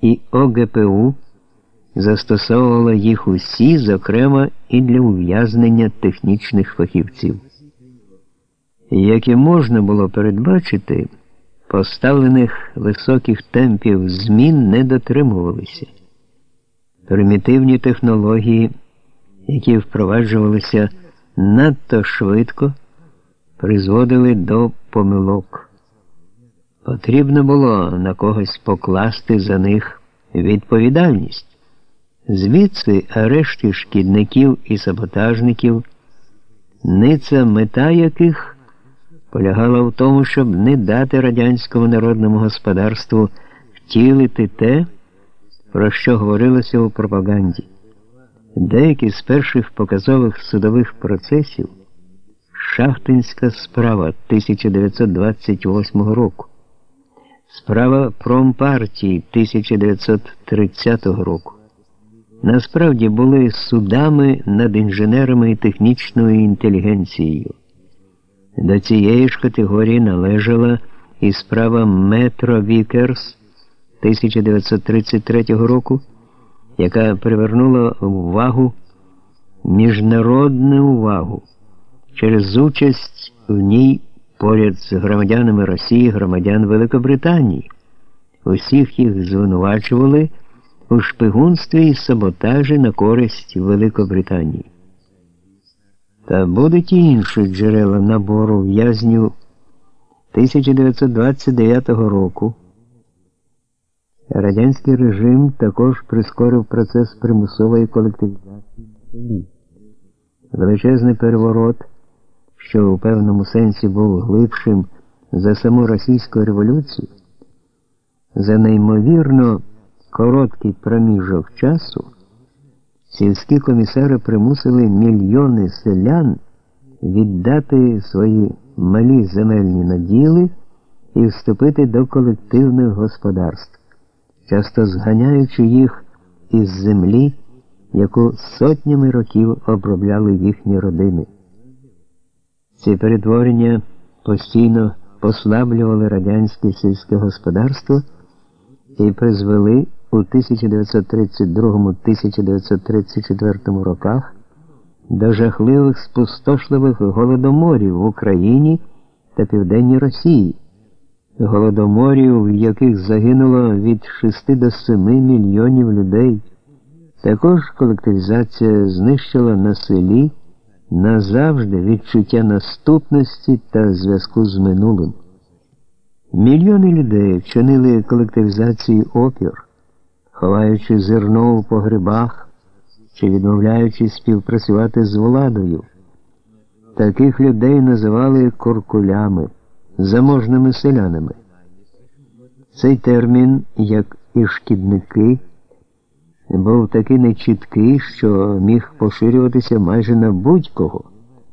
і ОГПУ застосовувала їх усі, зокрема і для ув'язнення технічних фахівців. Як і можна було передбачити, поставлених високих темпів змін не дотримувалися. Примітивні технології, які впроваджувалися надто швидко, призводили до помилок. Потрібно було на когось покласти за них відповідальність. Звідси арешти шкідників і саботажників, ниця мета яких полягала в тому, щоб не дати радянському народному господарству втілити те, про що говорилося у пропаганді. Деякі з перших показових судових процесів Шахтинська справа 1928 року, справа Промпартії 1930 року, насправді були судами над інженерами і технічною інтелігенцією. До цієї ж категорії належала і справа Метро Вікерс 1933 року, яка привернула міжнародну увагу через участь в ній поряд з громадянами Росії громадян Великобританії. Усіх їх звинувачували у шпигунстві і саботажі на користь Великобританії. Та будуть і інші джерела набору в'язнів 1929 року. Радянський режим також прискорив процес примусової колективізації. Величезний переворот, що у певному сенсі був глибшим за саму російську революцію, за неймовірно короткий проміжок часу сільські комісари примусили мільйони селян віддати свої малі земельні наділи і вступити до колективних господарств, часто зганяючи їх із землі, яку сотнями років обробляли їхні родини. Ці перетворення постійно послаблювали радянське сільське господарство і призвели у 1932-1934 роках до жахливих спустошливих голодоморів в Україні та Південній Росії, голодоморів, в яких загинуло від 6 до 7 мільйонів людей. Також колективізація знищила на селі назавжди відчуття наступності та зв'язку з минулим. Мільйони людей вчинили колективізації опір, ховаючи зерно у погребах чи відмовляючись співпрацювати з владою. Таких людей називали куркулями, заможними селянами. Цей термін, як і шкідники, був такий нечіткий, що міг поширюватися майже на будь-кого.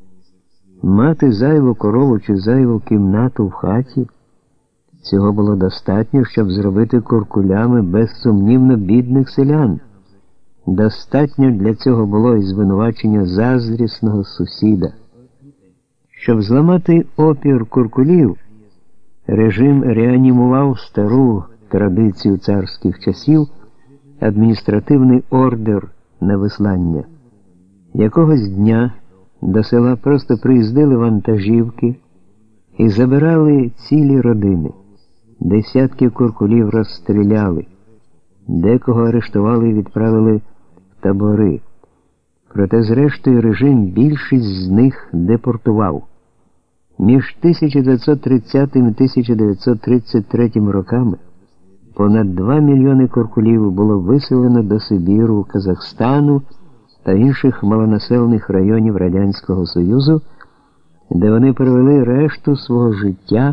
Мати зайву корову чи зайву кімнату в хаті – цього було достатньо, щоб зробити куркулями безсумнівно бідних селян. Достатньо для цього було і звинувачення заздрісного сусіда. Щоб зламати опір куркулів, режим реанімував стару традицію царських часів – адміністративний ордер на вислання. Якогось дня до села просто приїздили вантажівки і забирали цілі родини. Десятки куркулів розстріляли, декого арештували і відправили в табори. Проте зрештою режим більшість з них депортував. Між 1930 і 1933 роками понад 2 мільйони куркулів було виселено до Сибіру, Казахстану та інших малонаселених районів Радянського Союзу, де вони провели решту свого життя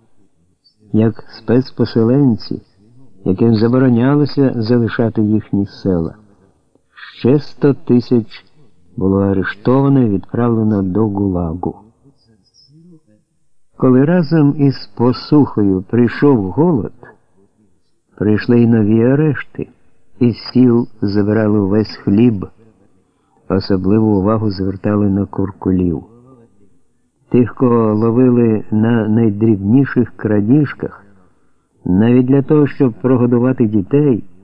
як спецпоселенці, яким заборонялося залишати їхні села. Ще 100 тисяч було арештовано і відправлено до ГУЛАГу. Коли разом із посухою прийшов голод, прийшли й нові арешти, із сіл забирали увесь хліб, особливу увагу звертали на куркулів. Тих, кого ловили на найдрібніших крадіжках, навіть для того, щоб прогодувати дітей,